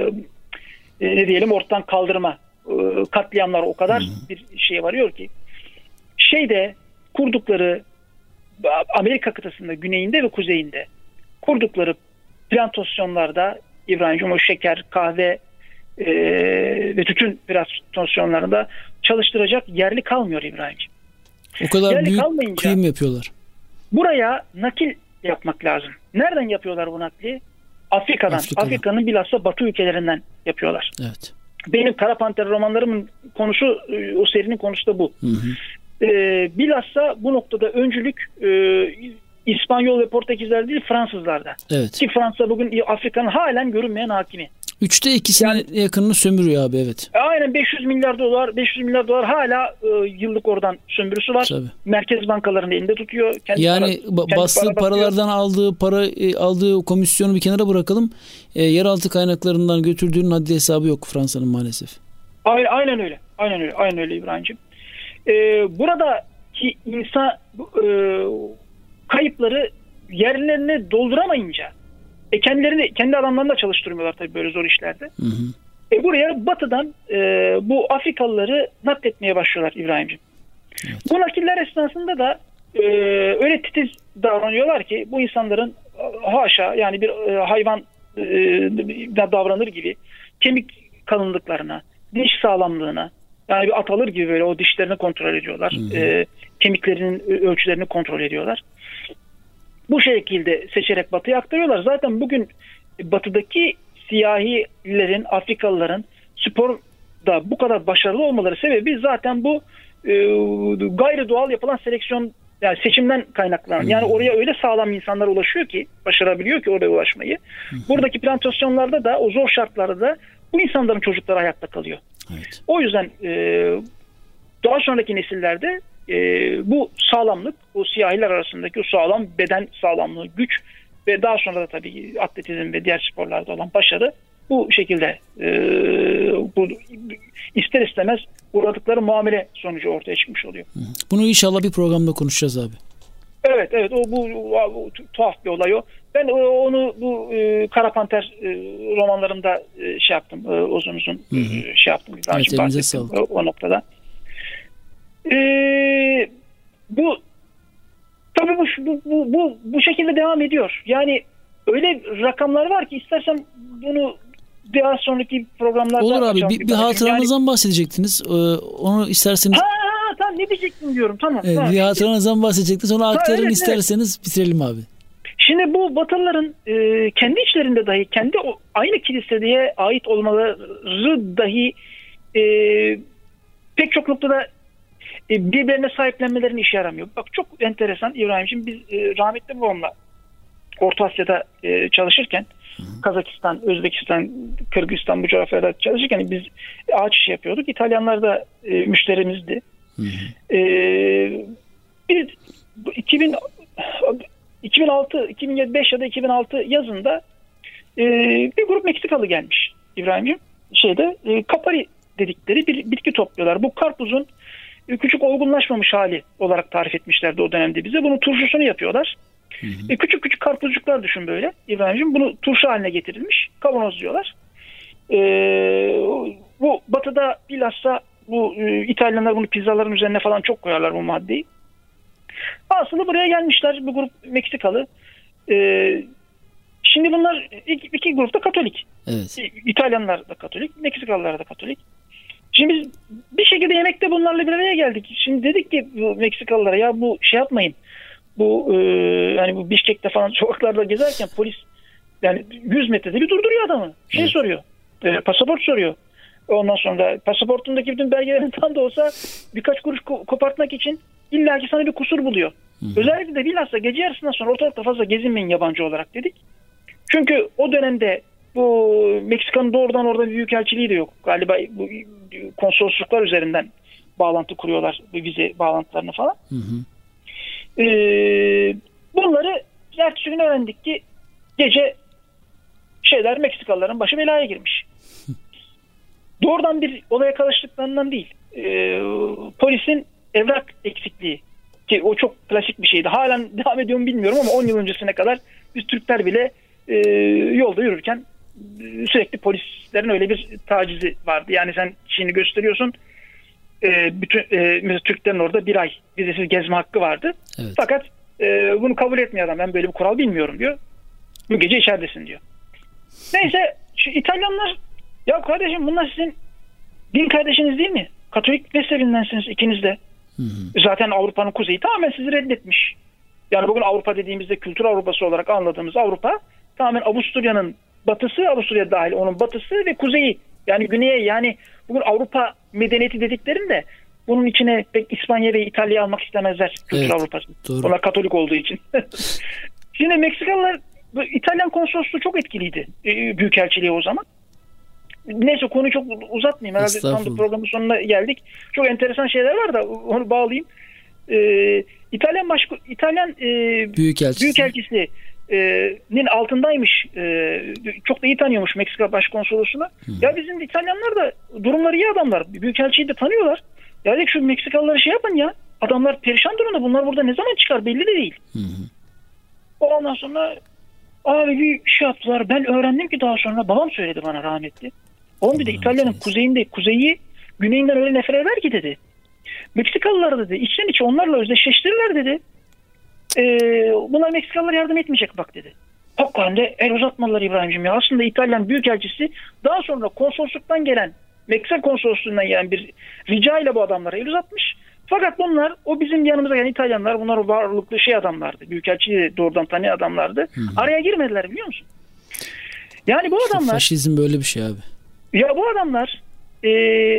e, ne diyelim ortadan kaldırma e, katliamlar o kadar hmm. bir şeye varıyor ki şeyde kurdukları Amerika kıtasında güneyinde ve kuzeyinde kurdukları plantasyonlarda İbrahim'cim o şeker, kahve e, ve tütün plantasyonlarında çalıştıracak yerli kalmıyor İbrahim'cim. O kadar yerli büyük kıyım yapıyorlar. Buraya nakil yapmak lazım. Nereden yapıyorlar bu nakli? Afrika'dan. Afrika'dan. Afrika'nın bilhassa Batı ülkelerinden yapıyorlar. Evet. Benim Kara Panter romanlarımın konusu, o serinin konusu da bu. Hı hı. E, bilhassa bu noktada öncülük e, İspanyol ve Portekizler değil Fransızlarda. Evet. Ki Fransa bugün Afrika'nın halen görünmeyen hakimi. Üçte ikisine yani, yakınını sömürüyor abi, evet. Aynen beş yüz milyar dolar, beş yüz milyar dolar hala e, yıllık oradan sömürüsü var. Tabii. Merkez bankalarını elinde tutuyor. Kendi yani para, bastığı para paralardan basıyor. aldığı para e, aldığı komisyonu bir kenara bırakalım. E, yeraltı kaynaklarından götürdüğünün haddi hesabı yok Fransa'nın maalesef. Aynen, aynen öyle. Aynen öyle. Aynen öyle İbrahim'ciğim. E, buradaki insan e, kayıpları yerlerine dolduramayınca e kendilerini, kendi adamlarını da çalıştırmıyorlar tabii böyle zor işlerde. Hı hı. E buraya batıdan e, bu Afrikalıları nakletmeye başlıyorlar İbrahim'ciğim. Evet. Bu nakiller esnasında da e, öyle titiz davranıyorlar ki bu insanların haşa yani bir e, hayvan e, davranır gibi kemik kalınlıklarına, diş sağlamlığına, yani bir at alır gibi böyle o dişlerini kontrol ediyorlar. Hı hı. E, kemiklerinin ölçülerini kontrol ediyorlar. Bu şekilde seçerek Batı'ya aktarıyorlar. Zaten bugün Batı'daki siyahilerin, Afrikalıların sporda bu kadar başarılı olmaları sebebi zaten bu e, gayri doğal yapılan seleksiyon, yani seçimden kaynaklanan. Yani oraya öyle sağlam insanlar ulaşıyor ki, başarabiliyor ki oraya ulaşmayı. Buradaki plantasyonlarda da, o zor şartlarda da bu insanların çocukları hayatta kalıyor. Evet. O yüzden e, daha sonraki nesillerde e, bu sağlamlık, o siyahiler arasındaki o sağlam beden sağlamlığı, güç ve daha sonra da tabii atletizm ve diğer sporlarda olan başarı bu şekilde e, bu ister istemez uğradıkları muamele sonucu ortaya çıkmış oluyor. Bunu inşallah bir programda konuşacağız abi. Evet, evet. O bu, bu tuhaf bir olay o. Ben onu bu e, Kara Panter e, romanlarımda e, şey yaptım. E, uzun uzun e, şey yaptım. Evet, elinize sağlık. O, o noktada. E, bu tabii bu, bu, bu, bu şekilde devam ediyor. Yani öyle rakamlar var ki istersen bunu daha sonraki programlarda... Olur abi. Bir, bir hatıranızdan yani... bahsedecektiniz. Ee, onu isterseniz... Ha, ha, tamam ne diyecektim diyorum. Tamam. Evet, tamam. Bir hatıranızdan bahsedecektiniz. Onu aktarın ha, evet, isterseniz evet. Bitirelim abi. Şimdi bu Batılıların e, kendi içlerinde dahi kendi o, aynı kiliseye ait olmaları dahi e, pek çok noktada e, birbirine sahiplenmelerine işe yaramıyor. Bak çok enteresan İbrahim'ciğim, biz e, rahmetli babamla Orta Asya'da e, çalışırken Hı-hı. Kazakistan, Özbekistan, Kırgızistan bu coğrafyada çalışırken biz ağaç işi yapıyorduk. İtalyanlar da e, müşterimizdi. E, bir iki bin iki bin altı, iki bin beş ya da iki bin altı yazında e, bir grup Meksikalı gelmiş İbrahim'ciğim. Şeyde e, kapari dedikleri bir bitki topluyorlar. Bu karpuzun e, küçük olgunlaşmamış hali olarak tarif etmişlerdi o dönemde bize. Bunun turşusunu yapıyorlar. Hı hı. E, küçük küçük karpuzcuklar düşün böyle İbrahim'ciğim. Bunu turşu haline getirilmiş. Kavanozluyorlar. E, bu batıda bilhassa bu e, İtalyanlar bunu pizzaların üzerine falan çok koyarlar bu maddeyi. Aslında buraya gelmişler bu grup Meksikalı. Ee, şimdi bunlar iki, iki grupta Katolik. Evet. İtalyanlar da Katolik, Meksikalılar da Katolik. Şimdi biz bir şekilde yemekte bunlarla bir araya geldik. Şimdi dedik ki bu Meksikalılara ya bu şey yapmayın. Bu e, yani bu Bişkek'te falan sokaklarda gezerken polis yani yüz metrede bir durduruyor adamı. Şey evet. soruyor. E, pasaport soruyor. Ondan sonra pasaportundaki bütün belgelerin tam da olsa birkaç kuruş ko- kopartmak için İlla ki sana bir kusur buluyor. Hı-hı. Özellikle de bilhassa gece yarısından sonra ortalıkta fazla gezinmeyin yabancı olarak dedik. Çünkü o dönemde bu Meksika'nın doğrudan orada bir büyükelçiliği de yok. Galiba bu konsolosluklar üzerinden bağlantı kuruyorlar. Bu vize bağlantılarını falan. Ee, bunları ertesi gün öğrendik ki gece şeyler Meksikalıların başı belaya girmiş. Doğrudan bir olaya karıştıklarından değil. Ee, polisin evrak eksikliği ki o çok klasik bir şeydi. Halen devam ediyor mu bilmiyorum ama on yıl öncesine kadar biz Türkler bile e, yolda yürürken e, sürekli polislerin öyle bir tacizi vardı. Yani sen şimdi gösteriyorsun e, bütün e, mesela Türklerin orada bir ay vizesiz gezme hakkı vardı. Evet. Fakat e, bunu kabul etmiyor adam. Ben böyle bir kural bilmiyorum diyor. Bu gece içeridesin diyor. Neyse şu İtalyanlar ya kardeşim bunlar sizin din kardeşiniz değil mi? Katolik mezhebindensiniz ikiniz de. Hı hı. Zaten Avrupa'nın kuzeyi tamamen sizi reddetmiş. Yani bugün Avrupa dediğimizde kültür Avrupası olarak anladığımız Avrupa tamamen Avusturya'nın batısı, Avusturya dahil onun batısı ve kuzeyi. Yani güneye yani bugün Avrupa medeniyeti dediklerinde bunun içine pek İspanya ve İtalya'yı almak istemezler kültür evet, Avrupası. Doğru. Onlar Katolik olduğu için. Şimdi Meksikalılar İtalyan konsolosluğu çok etkiliydi e, büyükelçiliği o zaman. Neyse konuyu çok uzatmayayım. Herhalde tam da programın sonuna geldik. Çok enteresan şeyler var da onu bağlayayım. Ee, İtalyan başka İtalyan e, Büyükelçisi. Büyükelçisi'nin e, altındaymış. E, çok da iyi tanıyormuş Meksika Başkonsolosluğu'nu. Ya bizim İtalyanlar da durumları iyi adamlar. Büyükelçiyi de tanıyorlar. Ya dedik şu Meksikalıları şey yapın ya. Adamlar perişan durumda. Bunlar burada ne zaman çıkar belli de değil. Hı hı. Ondan sonra abi bir şey yaptılar. Ben öğrendim ki daha sonra babam söyledi bana rahmetli. Oğlum dedi İtalya'nın kuzeyinde kuzeyi güneyinden öyle nefret eder ki dedi. Meksikalılar dedi içten içe onlarla özdeşleştirirler dedi. Ee, bunlar Meksikalılar yardım etmeyecek bak dedi. Hakikaten de el uzatmalılar İbrahim'ciğim ya. Aslında İtalyan Büyükelçisi daha sonra konsolosluktan gelen Meksika konsolosluğundan gelen bir rica ile bu adamlara el uzatmış. Fakat bunlar o bizim yanımıza gelen İtalyanlar bunlar varlıklı şey adamlardı. Büyükelçiyi doğrudan tanıyan adamlardı. Hı hı. Araya girmediler biliyor musun? Yani bu adamlar... Faşizm böyle bir şey abi. Ya bu adamlar e,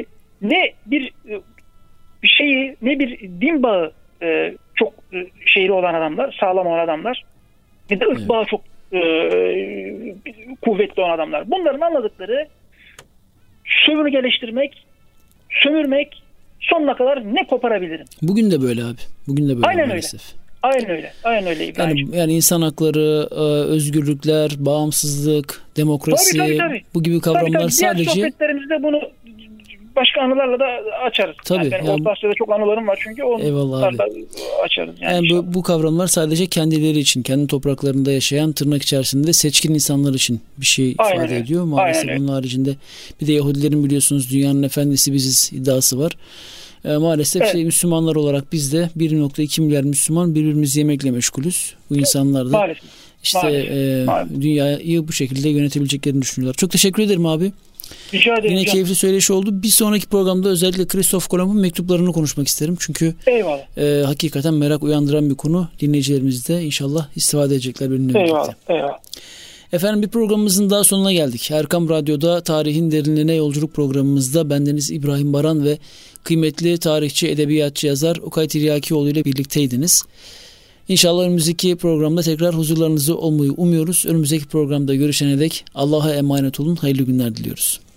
ne bir e, şeyi ne bir din bağı e, çok e, şeyli olan adamlar, sağlam olan adamlar ne de ırk evet. bağı çok e, kuvvetli olan adamlar. Bunların anladıkları sömürü geliştirmek, sömürmek, sonuna kadar ne koparabilirim. Bugün de böyle abi. Bugün de böyle Aynen maalesef. Öyle. Aynen öyle. Aynen öyle İbrahim. Yani, yani insan hakları, özgürlükler, bağımsızlık, demokrasi tabii, tabii, tabii. bu gibi kavramlar tabii, tabii. sadece... Diğer sohbetlerimizde bunu başka anılarla da açarız. Tabii. Yani yani... Orta Asya'da çok anılarım var çünkü onlarla açarız. Yani, yani bu, bu kavramlar sadece kendileri için, kendi topraklarında yaşayan tırnak içerisinde seçkin insanlar için bir şey Aynen ifade öyle. ediyor. Maalesef Aynen bunun öyle. haricinde bir de Yahudilerin biliyorsunuz dünyanın efendisi biziz iddiası var. E, maalesef Evet. şey, Müslümanlar olarak biz de bir nokta iki milyar Müslüman birbirimizi yemekle meşgulüz. Bu insanlar da Maalesef. işte Maalesef. e, Maalesef. dünyayı bu şekilde yönetebileceklerini düşünüyorlar. Çok teşekkür ederim abi. Rica ederim. Yine hocam. keyifli söyleşi oldu. Bir sonraki programda özellikle Christoph Kolomb'un mektuplarını konuşmak isterim. Çünkü Eyvallah. e, hakikaten merak uyandıran bir konu. Dinleyicilerimiz de inşallah istifade edecekler benimle birlikte. Eyvallah. Eyvallah. Efendim bir programımızın daha sonuna geldik. Erkam Radyo'da Tarihin Derinliğine Yolculuk programımızda bendeniz İbrahim Baran ve kıymetli tarihçi, edebiyatçı, yazar Okay Tiryakioğlu ile birlikteydiniz. İnşallah önümüzdeki programda tekrar huzurlarınızda olmayı umuyoruz. Önümüzdeki programda görüşene dek Allah'a emanet olun. Hayırlı günler diliyoruz.